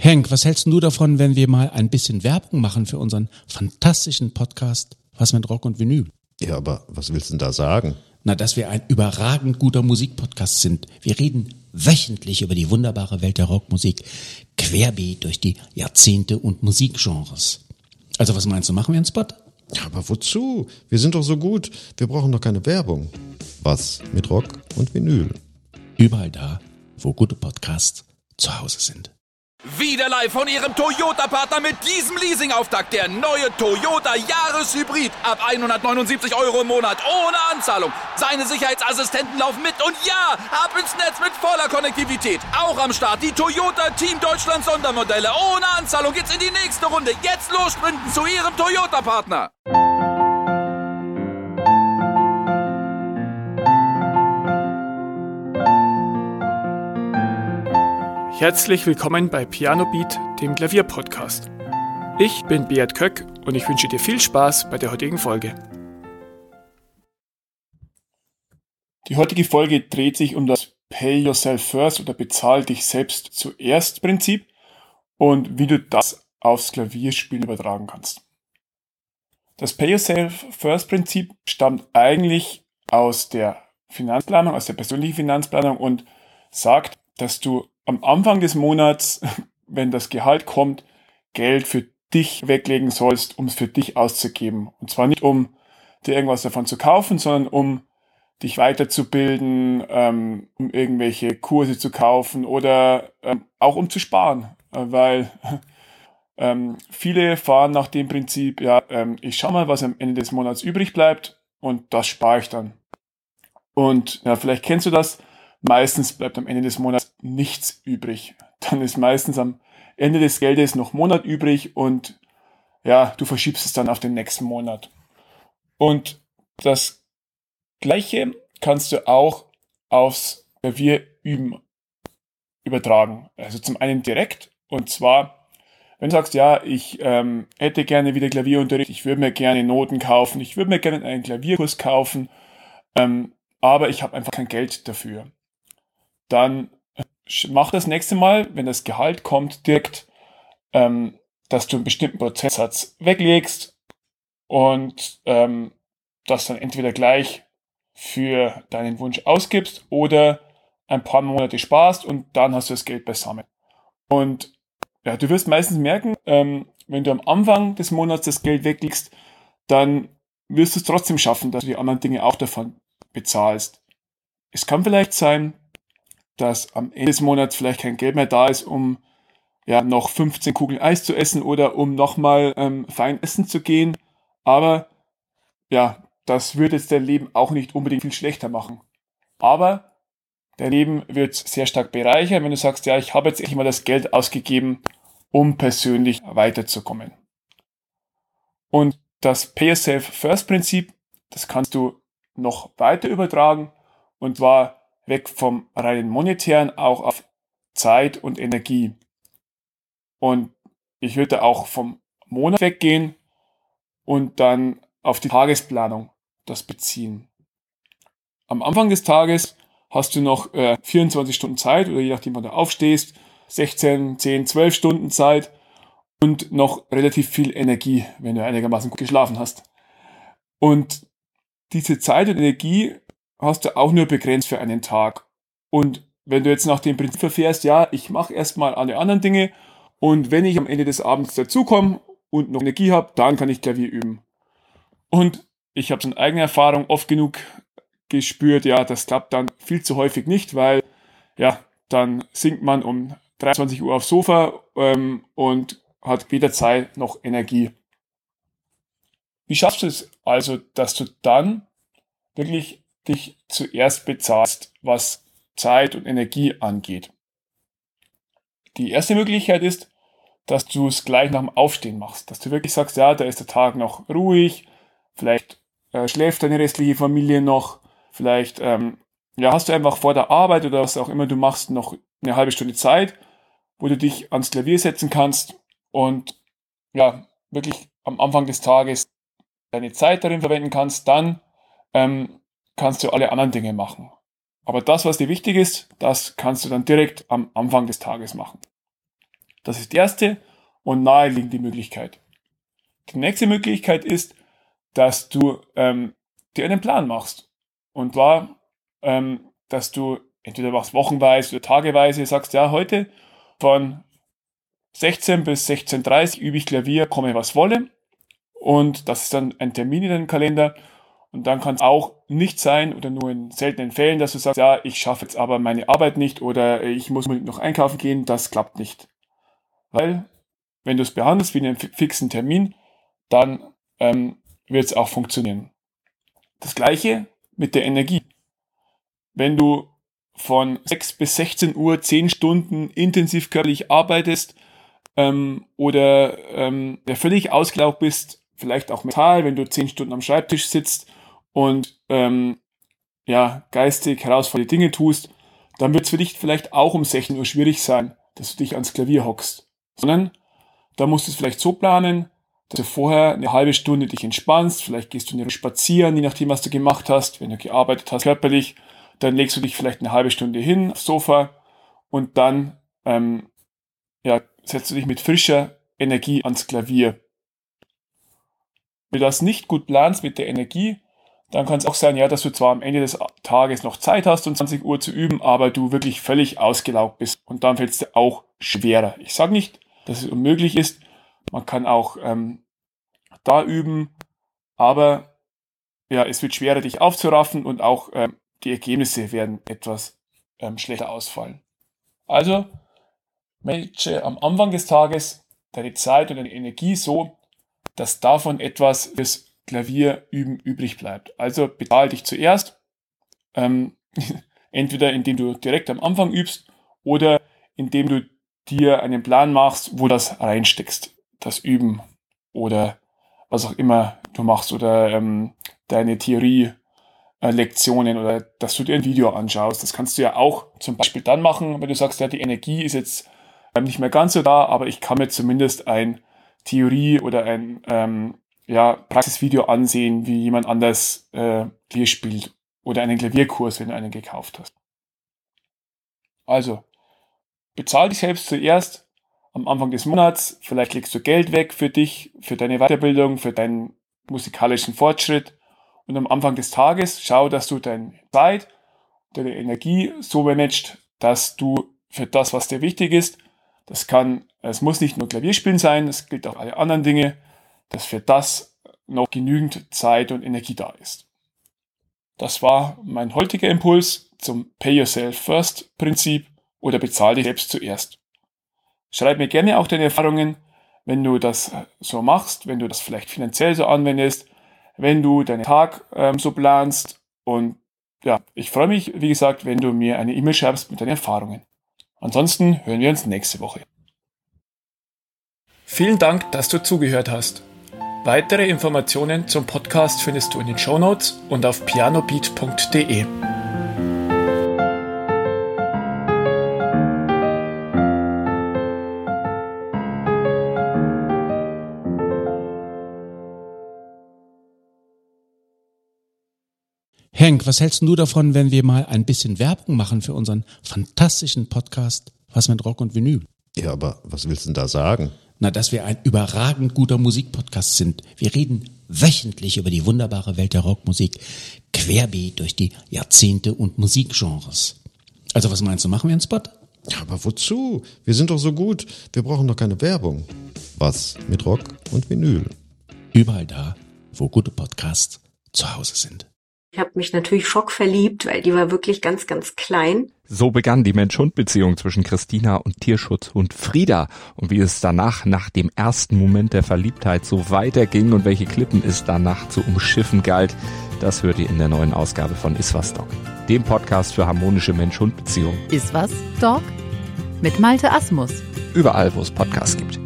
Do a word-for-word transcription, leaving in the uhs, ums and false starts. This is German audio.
Henk, was hältst du davon, wenn wir mal ein bisschen Werbung machen für unseren fantastischen Podcast Was mit Rock und Vinyl? Ja, aber was willst du denn da sagen? Na, dass wir ein überragend guter Musikpodcast sind. Wir reden wöchentlich über die wunderbare Welt der Rockmusik, querbeet durch die Jahrzehnte und Musikgenres. Also was meinst du, machen wir einen Spot? Ja, aber wozu? Wir sind doch so gut. Wir brauchen doch keine Werbung. Was mit Rock und Vinyl? Überall da, wo gute Podcasts zu Hause sind. Wieder live von Ihrem Toyota-Partner mit diesem Leasing-Auftakt. Der neue Toyota Jahreshybrid. Ab hundertneunundsiebzig Euro im Monat. Ohne Anzahlung. Seine Sicherheitsassistenten laufen mit. Und ja, ab ins Netz mit voller Konnektivität. Auch am Start die Toyota Team Deutschland Sondermodelle. Ohne Anzahlung geht's in die nächste Runde. Jetzt los sprinten zu Ihrem Toyota-Partner. Herzlich willkommen bei Piano Beat, dem Klavierpodcast. Ich bin Beat Köck und ich wünsche dir viel Spaß bei der heutigen Folge. Die heutige Folge dreht sich um das Pay Yourself First oder Bezahl dich selbst zuerst Prinzip und wie du das aufs Klavierspielen übertragen kannst. Das Pay Yourself First Prinzip stammt eigentlich aus der Finanzplanung, aus der persönlichen Finanzplanung und sagt, dass du am Anfang des Monats, wenn das Gehalt kommt, Geld für dich weglegen sollst, um es für dich auszugeben. Und zwar nicht, um dir irgendwas davon zu kaufen, sondern um dich weiterzubilden, ähm, um irgendwelche Kurse zu kaufen oder ähm, auch um zu sparen. Äh, weil ähm, viele fahren nach dem Prinzip, ja, ähm, ich schau mal, was am Ende des Monats übrig bleibt und das spare ich dann. Und ja, vielleicht kennst du das. Meistens bleibt am Ende des Monats nichts übrig. Dann ist meistens am Ende des Geldes noch Monat übrig und ja, du verschiebst es dann auf den nächsten Monat. Und das Gleiche kannst du auch aufs Klavierüben übertragen. Also zum einen direkt und zwar, wenn du sagst, ja, ich ähm, hätte gerne wieder Klavierunterricht, ich würde mir gerne Noten kaufen, ich würde mir gerne einen Klavierkurs kaufen, ähm, aber ich habe einfach kein Geld dafür. Dann mach das nächste Mal, wenn das Gehalt kommt, direkt, ähm, dass du einen bestimmten Prozentsatz weglegst und ähm, das dann entweder gleich für deinen Wunsch ausgibst oder ein paar Monate sparst und dann hast du das Geld beisammen. Und ja, du wirst meistens merken, ähm, wenn du am Anfang des Monats das Geld weglegst, dann wirst du es trotzdem schaffen, dass du die anderen Dinge auch davon bezahlst. Es kann vielleicht sein, dass am Ende des Monats vielleicht kein Geld mehr da ist, um ja noch fünfzehn Kugeln Eis zu essen oder um nochmal ähm, fein essen zu gehen. Aber ja, das würde jetzt dein Leben auch nicht unbedingt viel schlechter machen. Aber dein Leben wird sehr stark bereichern, wenn du sagst, ja, ich habe jetzt endlich mal das Geld ausgegeben, um persönlich weiterzukommen. Und das Pay Yourself First Prinzip, das kannst du noch weiter übertragen und zwar weg vom reinen monetären, auch auf Zeit und Energie. Und ich würde auch vom Monat weggehen und dann auf die Tagesplanung das beziehen. Am Anfang des Tages hast du noch äh, vierundzwanzig Stunden Zeit oder je nachdem, wann du aufstehst, sechzehn, zehn, zwölf Stunden Zeit und noch relativ viel Energie, wenn du einigermaßen gut geschlafen hast. Und diese Zeit und Energie hast du auch nur begrenzt für einen Tag. Und wenn du jetzt nach dem Prinzip verfährst, ja, ich mache erstmal alle anderen Dinge und wenn ich am Ende des Abends dazukomme und noch Energie habe, dann kann ich Klavier üben. Und ich habe es in eigener Erfahrung oft genug gespürt, ja, das klappt dann viel zu häufig nicht, weil ja, dann sinkt man um dreiundzwanzig Uhr aufs Sofa ähm, und hat weder Zeit noch Energie. Wie schaffst du es also, dass du dann wirklich dich zuerst bezahlst, was Zeit und Energie angeht? Die erste Möglichkeit ist, dass du es gleich nach dem Aufstehen machst. Dass du wirklich sagst, ja, da ist der Tag noch ruhig, vielleicht äh, schläft deine restliche Familie noch, vielleicht ähm, ja, hast du einfach vor der Arbeit oder was auch immer du machst noch eine halbe Stunde Zeit, wo du dich ans Klavier setzen kannst und ja, wirklich am Anfang des Tages deine Zeit darin verwenden kannst, dann ähm, kannst du alle anderen Dinge machen. Aber das, was dir wichtig ist, das kannst du dann direkt am Anfang des Tages machen. Das ist die erste und naheliegende Möglichkeit. Die nächste Möglichkeit ist, dass du ähm, dir einen Plan machst. Und zwar, ähm, dass du entweder machst wochenweise oder tageweise, sagst, ja, heute von sechzehn bis sechzehn Uhr dreißig übe ich Klavier, komme was wolle. Und das ist dann ein Termin in deinem Kalender. Und dann kann es auch nicht sein oder nur in seltenen Fällen, dass du sagst, ja, ich schaffe jetzt aber meine Arbeit nicht oder ich muss noch einkaufen gehen, das klappt nicht. Weil, wenn du es behandelst wie einen fixen Termin, dann ähm, wird es auch funktionieren. Das Gleiche mit der Energie. Wenn du von sechs bis sechzehn Uhr zehn Stunden intensiv körperlich arbeitest ähm, oder ähm, der völlig ausgelaugt bist, vielleicht auch mental, wenn du zehn Stunden am Schreibtisch sitzt und ähm, ja, geistig herausfordernde Dinge tust, dann wird es für dich vielleicht auch um sechzehn Uhr schwierig sein, dass du dich ans Klavier hockst. Sondern da musst du es vielleicht so planen, dass du vorher eine halbe Stunde dich entspannst, vielleicht gehst du eine Runde spazieren, je nachdem, was du gemacht hast. Wenn du gearbeitet hast körperlich, dann legst du dich vielleicht eine halbe Stunde hin aufs Sofa und dann ähm, ja, setzt du dich mit frischer Energie ans Klavier. Wenn du das nicht gut planst mit der Energie, dann kann es auch sein, ja, dass du zwar am Ende des Tages noch Zeit hast, um zwanzig Uhr zu üben, aber du wirklich völlig ausgelaugt bist und dann fällt es dir auch schwerer. Ich sage nicht, dass es unmöglich ist, man kann auch ähm, da üben, aber ja, es wird schwerer, dich aufzuraffen und auch ähm, die Ergebnisse werden etwas ähm, schlechter ausfallen. Also, manage am Anfang des Tages deine Zeit und deine Energie so, dass davon etwas fürs Klavierüben übrig bleibt. Also bezahl dich zuerst, ähm, entweder indem du direkt am Anfang übst oder indem du dir einen Plan machst, wo das reinsteckst, das Üben oder was auch immer du machst oder ähm, deine Theorie-Lektionen oder dass du dir ein Video anschaust. Das kannst du ja auch zum Beispiel dann machen, wenn du sagst, ja, die Energie ist jetzt nicht mehr ganz so da, aber ich kann mir zumindest ein Theorie oder ein ähm, ja, Praxisvideo ansehen, wie jemand anders äh, Klavier spielt oder einen Klavierkurs, wenn du einen gekauft hast. Also, bezahl dich selbst zuerst am Anfang des Monats, vielleicht legst du Geld weg für dich, für deine Weiterbildung, für deinen musikalischen Fortschritt und am Anfang des Tages schau, dass du deine Zeit, deine Energie so managst, dass du für das, was dir wichtig ist, das kann, es muss nicht nur Klavierspielen sein, es gilt auch alle anderen Dinge, dass für das noch genügend Zeit und Energie da ist. Das war mein heutiger Impuls zum Pay Yourself First Prinzip oder bezahl dich selbst zuerst. Schreib mir gerne auch deine Erfahrungen, wenn du das so machst, wenn du das vielleicht finanziell so anwendest, wenn du deinen Tag ähm, so planst und ja, ich freue mich, wie gesagt, wenn du mir eine E-Mail schreibst mit deinen Erfahrungen. Ansonsten hören wir uns nächste Woche. Vielen Dank, dass du zugehört hast. Weitere Informationen zum Podcast findest du in den Shownotes und auf pianobeat punkt de. Henk, was hältst du davon, wenn wir mal ein bisschen Werbung machen für unseren fantastischen Podcast Was mit Rock und Vinyl? Ja, aber was willst du denn da sagen? Na, dass wir ein überragend guter Musikpodcast sind. Wir reden wöchentlich über die wunderbare Welt der Rockmusik, querbeet durch die Jahrzehnte und Musikgenres. Also was meinst du, machen wir einen Spot? Ja, aber wozu? Wir sind doch so gut. Wir brauchen doch keine Werbung. Was mit Rock und Vinyl? Überall da, wo gute Podcasts zu Hause sind. Ich habe mich natürlich schockverliebt, weil die war wirklich ganz, ganz klein. So begann die Mensch-Hund-Beziehung zwischen Christina und Tierschutzhund Frieda. Und wie es danach, nach dem ersten Moment der Verliebtheit, so weiterging und welche Klippen es danach zu umschiffen galt, das hört ihr in der neuen Ausgabe von Iswas Dog, dem Podcast für harmonische Mensch-Hund-Beziehungen. Iswas Dog? Mit Malte Asmus. Überall, wo es Podcasts gibt.